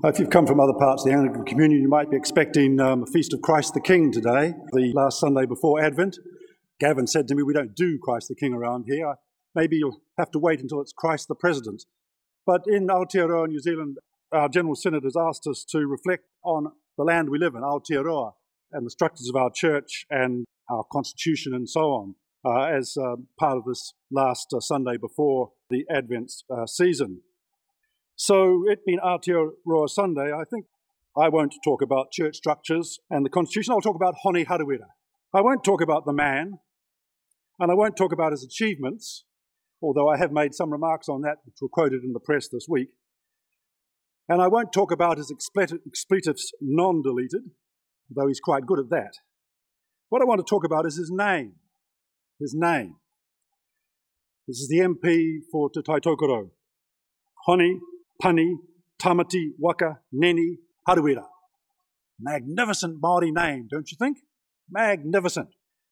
If you've come from other parts of the Anglican communion, you might be expecting a Feast of Christ the King today, the last Sunday before Advent. Gavin said to me, we don't do Christ the King around here. Maybe you'll have to wait until it's Christ the President. But in Aotearoa, New Zealand, our General Synod has asked us to reflect on the land we live in, Aotearoa, and the structures of our church and our constitution and so on, as part of this last Sunday before the Advent season. So, it being Aotearoa Sunday, I think I won't talk about church structures and the constitution. I'll talk about Hone Harawira. I won't talk about the man, and I won't talk about his achievements, although I have made some remarks on that which were quoted in the press this week. And I won't talk about his expletives non-deleted, though he's quite good at that. What I want to talk about is his name. His name. This is the MP for Te Taitokoro. Hone Pani Tamati Waka Neni Harawira. Magnificent Māori name, don't you think? Magnificent.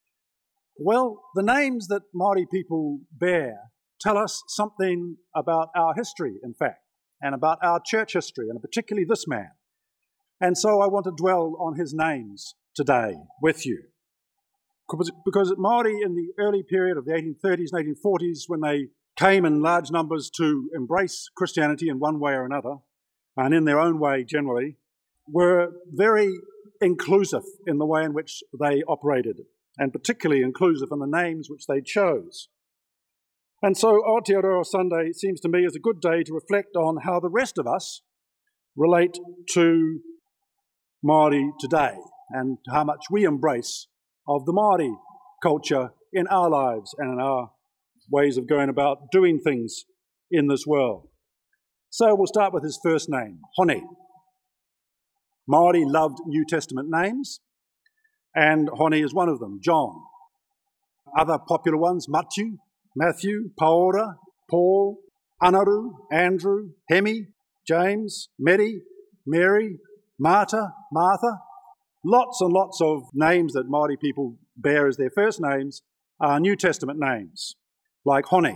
Well, the names that Māori people bear tell us something about our history, in fact, and about our church history, and particularly this man. And so I want to dwell on his names today with you. Because Māori in the early period of the 1830s and 1840s, when they came in large numbers to embrace Christianity in one way or another, and in their own way generally, were very inclusive in the way in which they operated, and particularly inclusive in the names which they chose. And so Aotearoa Sunday seems to me is a good day to reflect on how the rest of us relate to Māori today, and how much we embrace of the Māori culture in our lives and in our ways of going about doing things in this world. So we'll start with his first name, Hone. Māori loved New Testament names, and Hone is one of them, John. Other popular ones, Matthew, Paora, Paul, Anaru, Andrew, Hemi, James, Mary, Martha. Lots and lots of names that Māori people bear as their first names are New Testament names, like Hone.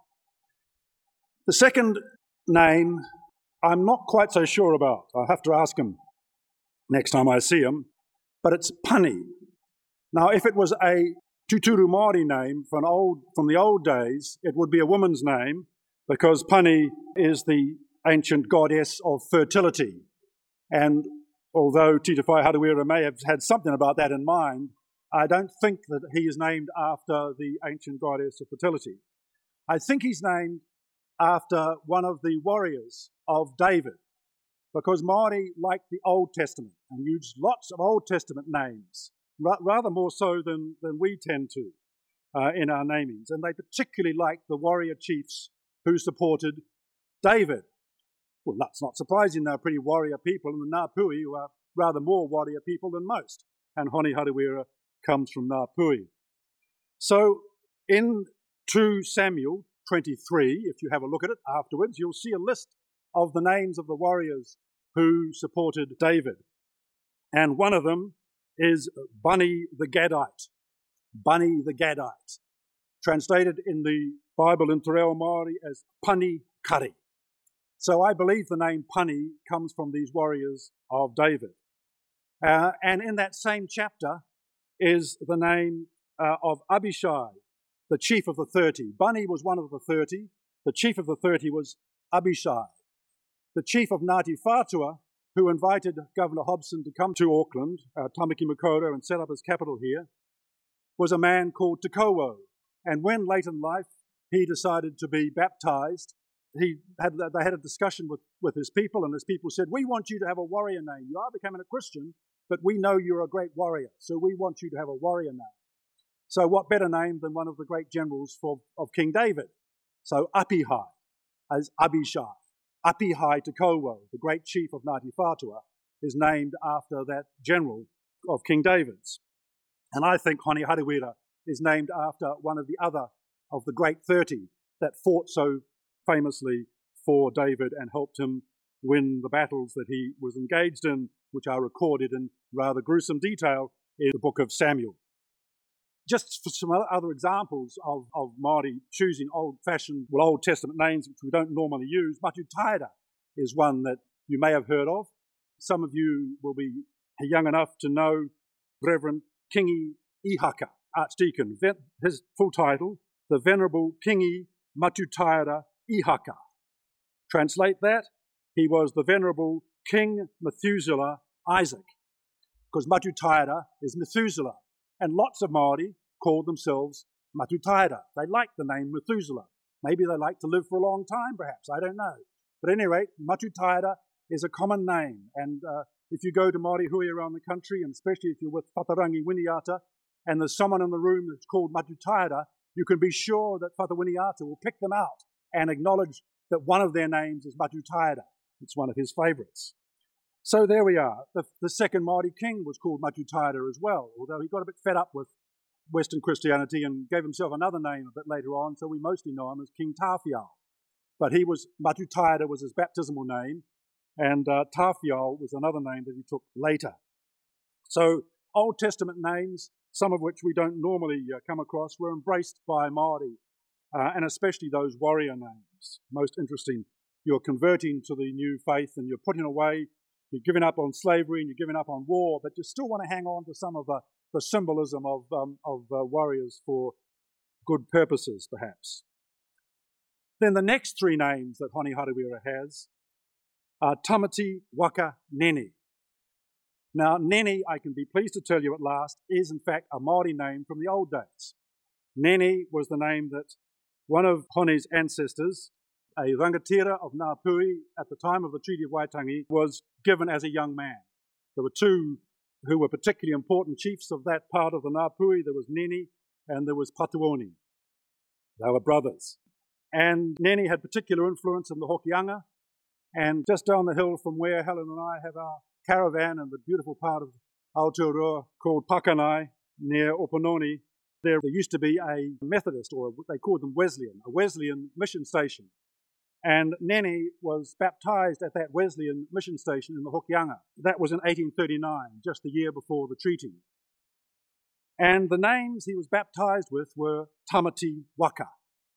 The second name I'm not quite so sure about. I'll have to ask him next time I see him, but it's Pani. Now, if it was a Tuturu Māori name from the old days, it would be a woman's name, because Pani is the ancient goddess of fertility. And although Tita Whai Harawira may have had something about that in mind, I don't think that he is named after the ancient goddess of fertility. I think he's named after one of the warriors of David, because Māori like the Old Testament and use lots of Old Testament names, rather more so than we tend to in our namings. And they particularly like the warrior chiefs who supported David. Well, that's not surprising. They're pretty warrior people, and the Ngāpuhi, who are rather more warrior people than most. And Hone Harawira comes from Ngāpuhi. So in 2 Samuel 23, if you have a look at it afterwards, you'll see a list of the names of the warriors who supported David. And one of them is Bunny the Gadite. Bunny the Gadite. Translated in the Bible in Te Reo Māori as Pani Kari. So I believe the name Pani comes from these warriors of David. And in that same chapter is the name of Abishai, the chief of the 30. Bunny was one of the 30. The chief of the 30 was Abishai. The chief of Ngāti Whātua, who invited Governor Hobson to come to Auckland, Tamaki Makaurau, and set up his capital here, was a man called Te Kauwau. And when late in life he decided to be baptized, they had a discussion with his people, and his people said, we want you to have a warrior name. You are becoming a Christian, but we know you're a great warrior, so we want you to have a warrior name. So what better name than one of the great generals of King David? So Apihai as Abishai. Apihai Te Kauwau, the great chief of Ngāti Whātua, is named after that general of King David's. And I think Hone Harawira is named after one of the other of the great 30 that fought so famously for David and helped him win the battles that he was engaged in, which are recorded in rather gruesome detail in the book of Samuel. Just for some other examples of Māori choosing old Testament names which we don't normally use, Matutaira is one that you may have heard of. Some of you will be young enough to know Reverend Kingi Ihaka, Archdeacon. His full title, the Venerable Kingi Matutaira Ihaka. Translate that, he was the Venerable King Methuselah Isaac, because Matutaira is Methuselah, and lots of Māori called themselves Matutaira. They like the name Methuselah. Maybe they like to live for a long time, perhaps, I don't know. But at any rate, Matutaira is a common name, and if you go to Māori hui around the country, and especially if you're with Whatarangi Winiata, and there's someone in the room that's called Matutaira, you can be sure that Whata Winiata will pick them out and acknowledge that one of their names is Matutaira. It's one of his favourites. So there we are. The second Māori king was called Matutaira as well, although he got a bit fed up with Western Christianity and gave himself another name a bit later on, so we mostly know him as King Tawhiao. But Matutaira was his baptismal name, and Tawhiao was another name that he took later. So Old Testament names, some of which we don't normally come across, were embraced by Māori, and especially those warrior names. Most interesting. You're converting to the new faith and you're putting away, you're giving up on slavery and you're giving up on war, but you still want to hang on to some of the symbolism of warriors for good purposes, perhaps. Then the next three names that Honi Harawira has are Tamati Waka Nene. Now, Nene, I can be pleased to tell you at last, is in fact a Māori name from the old days. Nene was the name that one of Honi's ancestors, a rangatira of Ngāpuhi at the time of the Treaty of Waitangi, was given as a young man. There were two who were particularly important chiefs of that part of the Ngāpuhi. There was Nene and there was Patuoni. They were brothers. And Nene had particular influence in the Hokianga, and just down the hill from where Helen and I have our caravan in the beautiful part of Aotearoa called Pakanai, near Opononi, there used to be a Methodist, or they called them Wesleyan, a Wesleyan mission station. And Nene was baptised at that Wesleyan mission station in the Hokianga. That was in 1839, just the year before the treaty. And the names he was baptised with were Tamati Waka.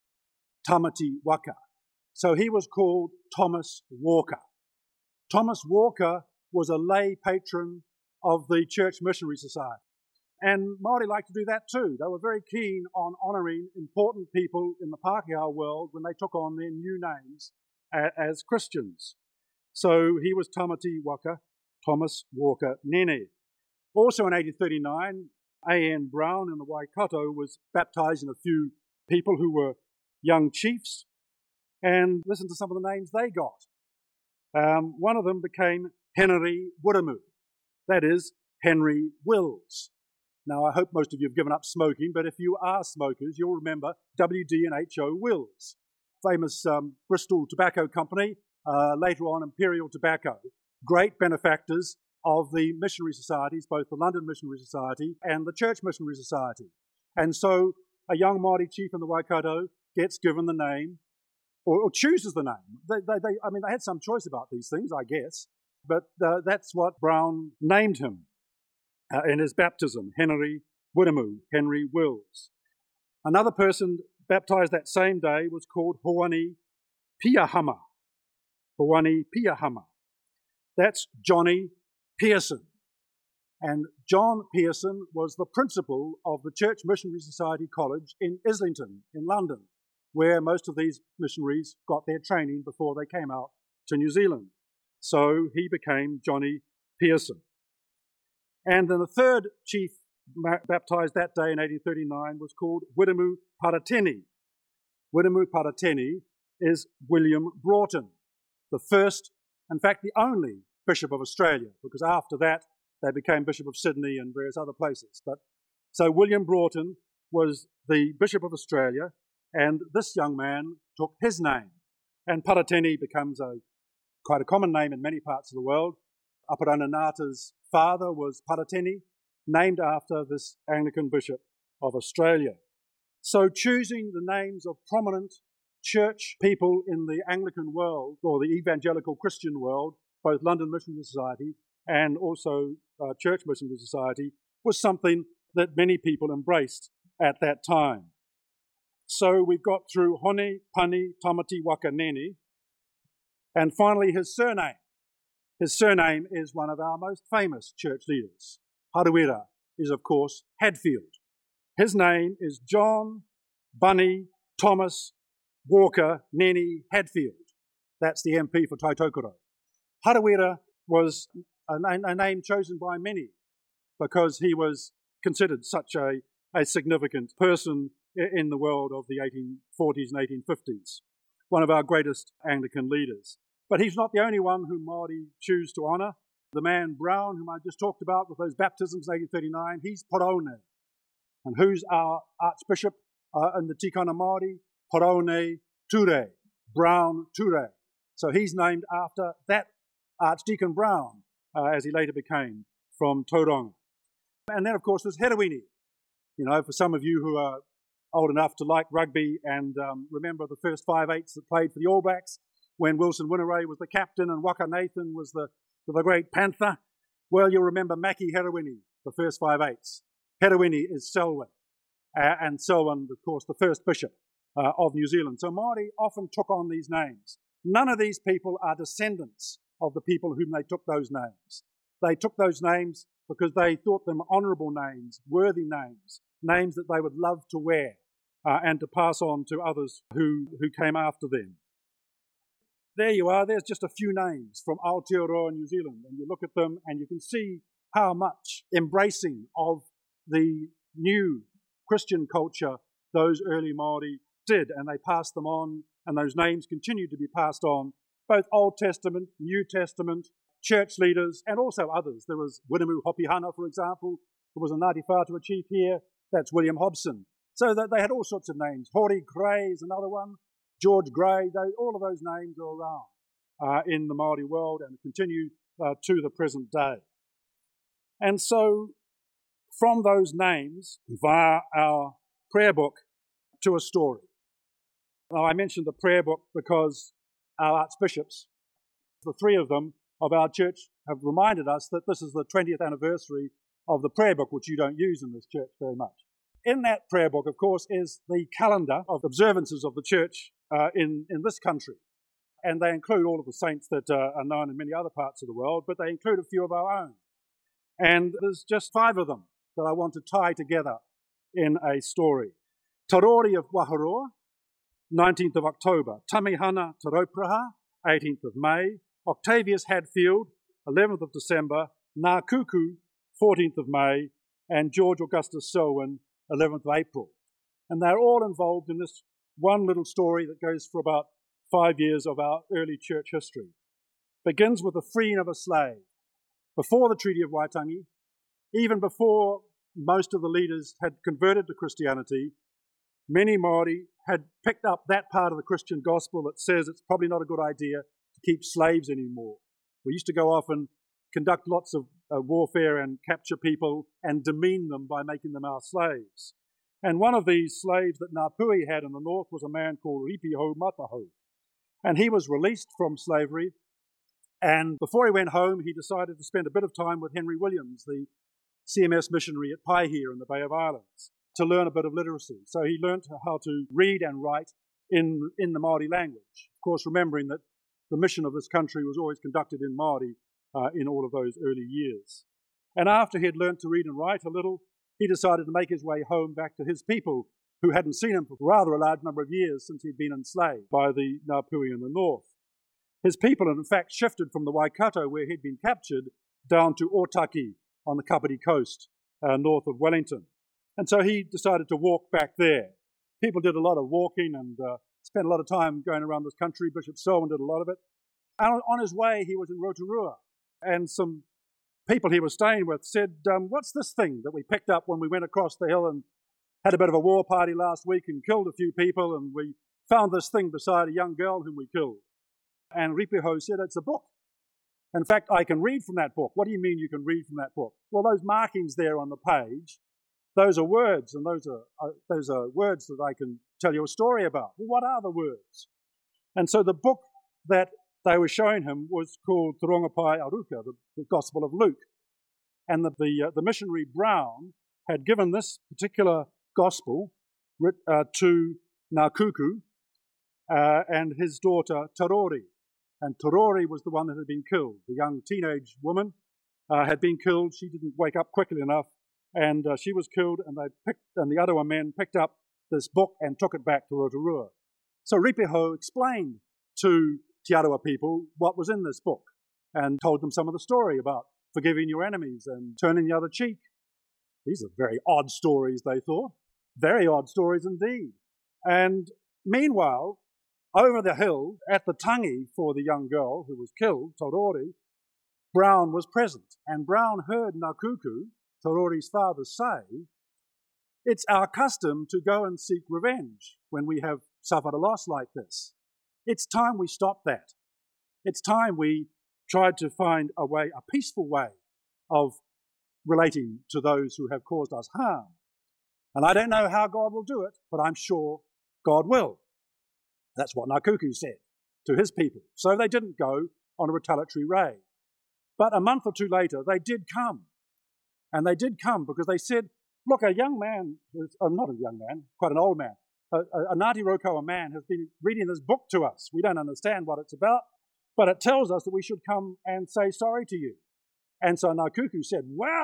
Tamati Waka. So he was called Thomas Walker. Thomas Walker was a lay patron of the Church Missionary Society. And Māori like to do that too. They were very keen on honouring important people in the Pākehā world when they took on their new names as Christians. So he was Tamati Waka, Thomas Walker Nene. Also in 1839, A.N. Brown in the Waikato was baptising a few people who were young chiefs. And listen to some of the names they got. One of them became Henry Wiremu. That is, Henry Wills. Now, I hope most of you have given up smoking, but if you are smokers, you'll remember W.D. and H.O. Wills, famous Bristol Tobacco Company, later on Imperial Tobacco, great benefactors of the missionary societies, both the London Missionary Society and the Church Missionary Society. And so a young Māori chief in the Waikato gets given the name, or chooses the name. They had some choice about these things, I guess, but that's what Brown named him. In his baptism, Henry Wiremu, Henry Wills. Another person baptized that same day was called Hoani Piahama. Hoani Piahama. That's Johnny Pearson. And John Pearson was the principal of the Church Missionary Society College in Islington, in London, where most of these missionaries got their training before they came out to New Zealand. So he became Johnny Pearson. And then the third chief baptised that day in 1839 was called Wiremu Parateni. Wiremu Parateni is William Broughton, the first, in fact the only Bishop of Australia, because after that they became Bishop of Sydney and various other places. So William Broughton was the Bishop of Australia, and this young man took his name. And Parateni becomes quite a common name in many parts of the world. Aparana Ngāta's father was Parateni, named after this Anglican Bishop of Australia. So choosing the names of prominent church people in the Anglican world, or the evangelical Christian world, both London Missionary Society and also Church Missionary Society, was something that many people embraced at that time. So we've got through Honi, Pani, Tamati Waka Nene, and finally his surname. His surname is one of our most famous church leaders. Harawira is, of course, Hadfield. His name is John Bunny Thomas Walker Nene Hadfield. That's the MP for Taitokoro. Harawira was a name chosen by many because he was considered such a significant person in the world of the 1840s and 1850s, one of our greatest Anglican leaders. But he's not the only one whom Māori choose to honour. The man Brown, whom I just talked about with those baptisms in 1839, he's Porone. And who's our Archbishop in the Tikana Māori? Porone Ture, Brown Ture. So he's named after that Archdeacon Brown, as he later became, from Tauranga. And then, of course, there's Herewini. You know, for some of you who are old enough to like rugby and remember the first 5/8s that played for the All Blacks, when Wilson Winaray was the captain and Waka Nathan was the great Panther, well, you'll remember Maki Herewini, the first 5/8s. Herewini is Selwyn, and Selwyn, of course, the first bishop of New Zealand. So Māori often took on these names. None of these people are descendants of the people whom they took those names. They took those names because they thought them honourable names, worthy names, names that they would love to wear and to pass on to others who came after them. There you are, there's just a few names from Aotearoa, New Zealand, and you look at them and you can see how much embracing of the new Christian culture those early Māori did, and they passed them on, and those names continue to be passed on, both Old Testament, New Testament, church leaders, and also others. There was Winamu Hopihana, for example, who was a Ngāti Whātua chief here. That's William Hobson. So that they had all sorts of names. Hori Gray is another one. George Gray, all of those names are around in the Māori world and continue to the present day. And so from those names, via our prayer book, to a story. Now, I mentioned the prayer book because our archbishops, the three of them of our church, have reminded us that this is the 20th anniversary of the prayer book, which you don't use in this church very much. In that prayer book, of course, is the calendar of observances of the church in this country. And they include all of the saints that are known in many other parts of the world, but they include a few of our own. And there's just 5 of them that I want to tie together in a story. Tarori of Waharoa, 19th of October. Tamihana Taropraha, 18th of May. Octavius Hadfield, 11th of December. Ngā Kuku, 14th of May. And George Augustus Selwyn, 11th of April. And they're all involved in this one little story that goes for about 5 years of our early church history. Begins with the freeing of a slave. Before the Treaty of Waitangi, even before most of the leaders had converted to Christianity, many Māori had picked up that part of the Christian gospel that says it's probably not a good idea to keep slaves anymore. We used to go off and conduct lots of warfare and capture people and demean them by making them our slaves. And one of these slaves that Ngāpuhi had in the north was a man called Ripiho Mataho. And he was released from slavery, and before he went home, he decided to spend a bit of time with Henry Williams, the CMS missionary at Paihia in the Bay of Islands, to learn a bit of literacy. So he learnt how to read and write in the Māori language. Of course, remembering that the mission of this country was always conducted in Māori in all of those early years. And after he had learnt to read and write a little, he decided to make his way home back to his people, who hadn't seen him for rather a large number of years since he'd been enslaved by the Ngāpuhi in the north. His people had in fact shifted from the Waikato, where he'd been captured, down to Otaki on the Kapiti coast, north of Wellington. And so he decided to walk back there. People did a lot of walking and spent a lot of time going around this country. Bishop Selwyn did a lot of it. And on his way, he was in Rotorua, and some people he was staying with said, what's this thing that we picked up when we went across the hill and had a bit of a war party last week and killed a few people, and we found this thing beside a young girl whom we killed? And Ripiho said, it's a book. In fact, I can read from that book. What do you mean you can read from that book? Well, those markings there on the page, those are words, and those are words that I can tell you a story about. Well, what are the words? And so the book that they were showing him was called Te Rongopai Aruka, the Gospel of Luke. And the missionary Brown had given this particular gospel to Ngā Kuku and his daughter Tarori. and Torori was the one that had been killed. The young teenage woman had been killed. She didn't wake up quickly enough, and she was killed, and the other men picked up this book and took it back to Rotorua. So Ripiho explained to Te Arawa people what was in this book and told them some of the story about forgiving your enemies and turning the other cheek. These are very odd stories, they thought. Very odd stories indeed. And meanwhile, over the hill, at the tangi for the young girl who was killed, Torori, Brown was present. And Brown heard Ngakuku, Torori's father, say, "It's our custom to go and seek revenge when we have suffered a loss like this. It's time we stop that. It's time we tried to find a peaceful way of relating to those who have caused us harm. And I don't know how God will do it, but I'm sure God will." That's what Ngakuku said to his people. So they didn't go on a retaliatory raid. But a month or two later, they did come. And they did come because they said, look, a young man, not a young man, quite an old man, a Ngāti Rokoa man has been reading this book to us. We don't understand what it's about, but it tells us that we should come and say sorry to you. And so Ngakuku said,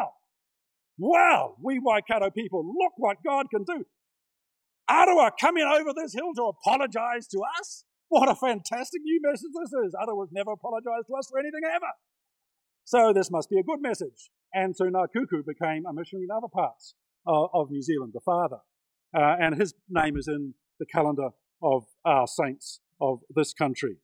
wow, we Waikato people, look what God can do. Arawa coming over this hill to apologize to us? What a fantastic new message this is. Arawa's never apologized to us for anything ever. So this must be a good message. And so Ngakuku became a missionary in other parts of New Zealand, the father. And his name is in the calendar of our saints of this country.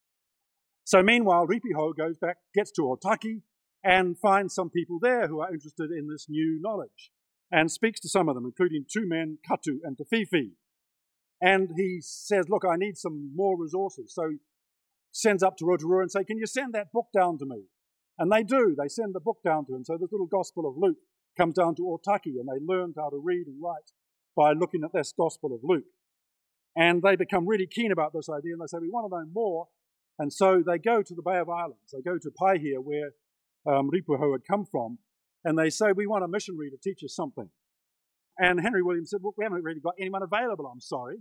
So meanwhile, Ripiho goes back, gets to Otaki, and finds some people there who are interested in this new knowledge, and speaks to some of them, including two men, Katu and Te Whiwhi. And he says, look, I need some more resources. So he sends up to Rotorua and says, can you send that book down to me? And they do. They send the book down to him. So this little Gospel of Luke comes down to Otaki, and they learned how to read and write by looking at this Gospel of Luke. And they become really keen about this idea, and they say, we want to know more. And so they go to the Bay of Islands. They go to Paihia, where Ripiho had come from, and they say, we want a missionary to teach us something. And Henry Williams said, well, we haven't really got anyone available, I'm sorry.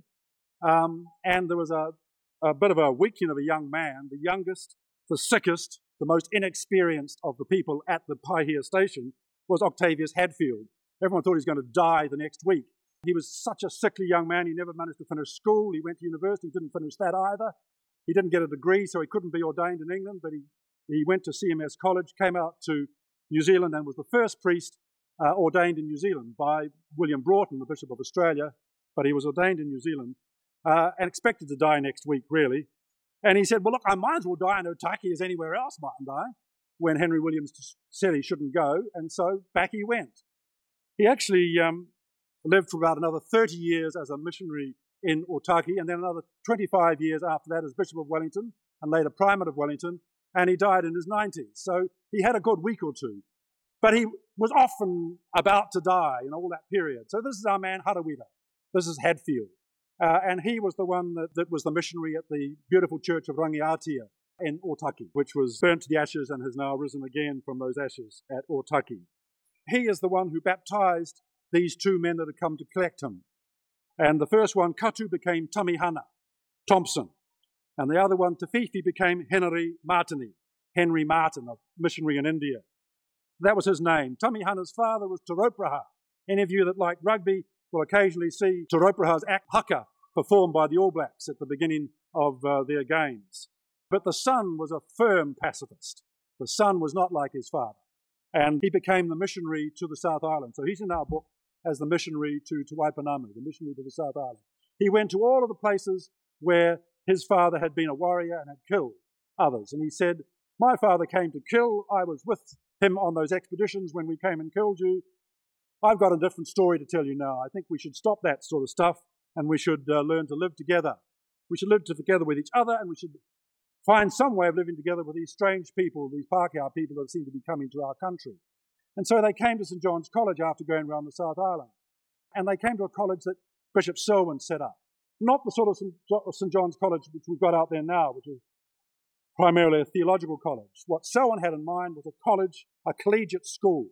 And there was a bit of a weakling of a young man, the youngest, the sickest, the most inexperienced of the people at the Paihia station was Octavius Hadfield. Everyone thought he was going to die the next week. He was such a sickly young man, he never managed to finish school. He went to university, didn't finish that either. He didn't get a degree, so he couldn't be ordained in England, but he went to CMS College, came out to New Zealand, and was the first priest ordained in New Zealand by William Broughton, the Bishop of Australia, but he was ordained in New Zealand and expected to die next week, really. And he said, well, look, I might as well die in Otaki as anywhere else, mightn't I? When Henry Williams said he shouldn't go, and so back he went. He actually lived for about another 30 years as a missionary in Otaki, and then another 25 years after that as Bishop of Wellington, and later Primate of Wellington, and he died in his 90s. So he had a good week or two. But he was often about to die in all that period. So this is our man Harawira. This is Hadfield. And he was the one that was the missionary at the beautiful church of Rangiatia in Otaki, which was burnt to the ashes and has now risen again from those ashes at Otaki. He is the one who baptized these two men that had come to collect him. And the first one, Katu, became Tamihana Thompson. And the other one, Te Whiwhi, became Henry Martini, Henry Martin, a missionary in India. That was his name. Tamihana's father was Te Raupraha. Any of you that like rugby will occasionally see Te Raupraha's act haka performed by the All Blacks at the beginning of their games. But the son was a firm pacifist. The son was not like his father. And he became the missionary to the South Island. So he's in our book as the missionary to Waipounamu, the missionary to the South Island. He went to all of the places where his father had been a warrior and had killed others. And he said, my father came to kill. I was with him on those expeditions when we came and killed you. I've got a different story to tell you now. I think we should stop that sort of stuff, and we should learn to live together. We should live together with each other, and we should find some way of living together with these strange people, these Pākehā people that seem to be coming to our country. And so they came to St. John's College after going around the South Island. And they came to a college that Bishop Selwyn set up. Not the sort of St. John's College which we've got out there now, which is primarily a theological college. What Selwyn had in mind was a college, a collegiate school,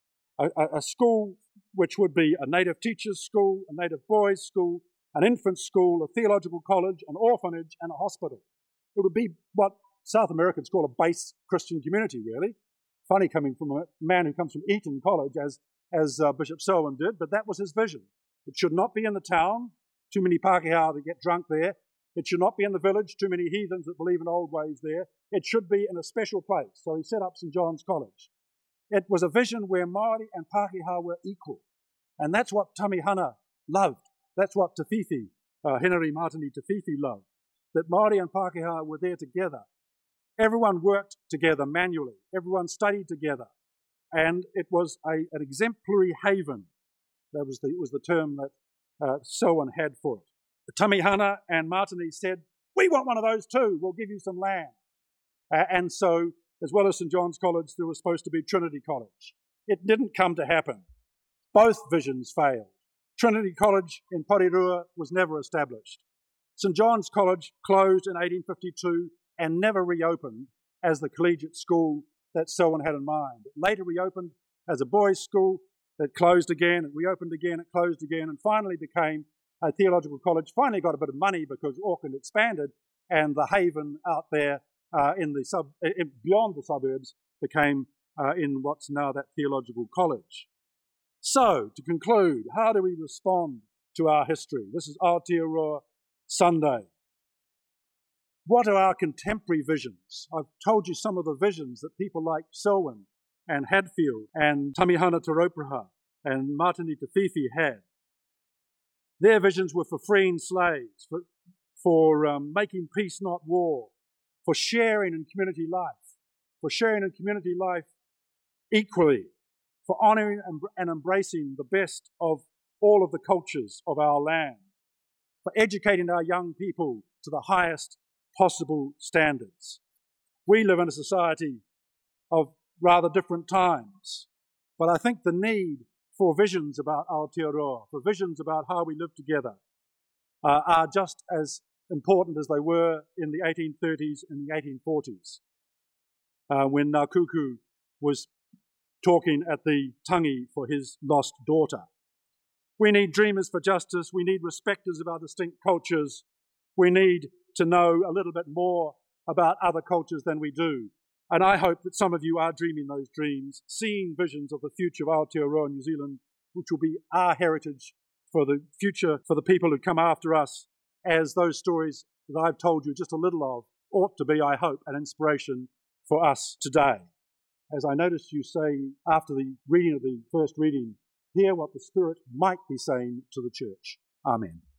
a school which would be a native teachers' school, a native boys' school, an infant school, a theological college, an orphanage, and a hospital. It would be what South Americans call a base Christian community, really. Funny coming from a man who comes from Eton College, as Bishop Selwyn did, but that was his vision. It should not be in the town, too many Pākehā that get drunk there. It should not be in the village, too many heathens that believe in old ways there. It should be in a special place. So he set up St. John's College. It was a vision where Māori and Pākehā were equal. And that's what Tamihana loved. That's what Te Whiwhi, Henry Martini Te Whiwhi loved. That Māori and Pākehā were there together. Everyone worked together manually. Everyone studied together. And it was an exemplary haven. That was the term that Selwyn had for it. Tamihana and Martini said, we want one of those too. We'll give you some land. And so, as well as St. John's College, there was supposed to be Trinity College. It didn't come to happen. Both visions failed. Trinity College in Porirua was never established. St. John's College closed in 1852 and never reopened as the collegiate school that Selwyn had in mind. It later reopened as a boys' school. It closed again, it reopened again, it closed again, and finally became a theological college. Finally got a bit of money because Auckland expanded, and the haven out there beyond the suburbs became in what's now that theological college. So, to conclude, how do we respond to our history? This is Aotearoa Sunday. What are our contemporary visions? I've told you some of the visions that people like Selwyn and Hadfield and Tamihana Te Rauparaha and Martini Te Whiwhi had. Their visions were for freeing slaves, for making peace, not war, for sharing in community life equally, for honouring and embracing the best of all of the cultures of our land, for educating our young people to the highest possible standards. We live in a society of rather different times, but I think the need for visions about Aotearoa, for visions about how we live together, are just as important as they were in the 1830s and the 1840s, when Ngākuku was talking at the tangi for his lost daughter. We need dreamers for justice. We need respecters of our distinct cultures. We need to know a little bit more about other cultures than we do. And I hope that some of you are dreaming those dreams, seeing visions of the future of Aotearoa New Zealand, which will be our heritage for the future, for the people who come after us, as those stories that I've told you just a little of ought to be, I hope, an inspiration for us today. As I noticed you say after the reading of the first reading, hear what the Spirit might be saying to the church. Amen.